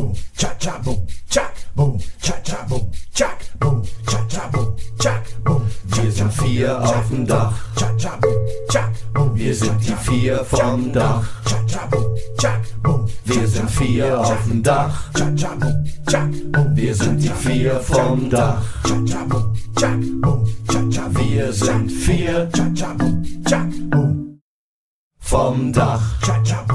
boom, cha-cha, boom, jack, boom, cha-cha, boom, jack, boom, cha-cha, boom, jack, boom. Wir sind vier auf dem Dach. Cha-cha, boom, jack, boom. Wir sind die vier vom Dach. Cha-cha, boom, jack, boom. Wir sind vier auf dem Dach. Cha-cha, boom, jack, boom. Wir sind die vier vom Dach. Cha-cha, boom, jack, boom. Cha-cha, Wir sind vier cha-cha, boom, jack, boom. vom Dach. Cha-cha,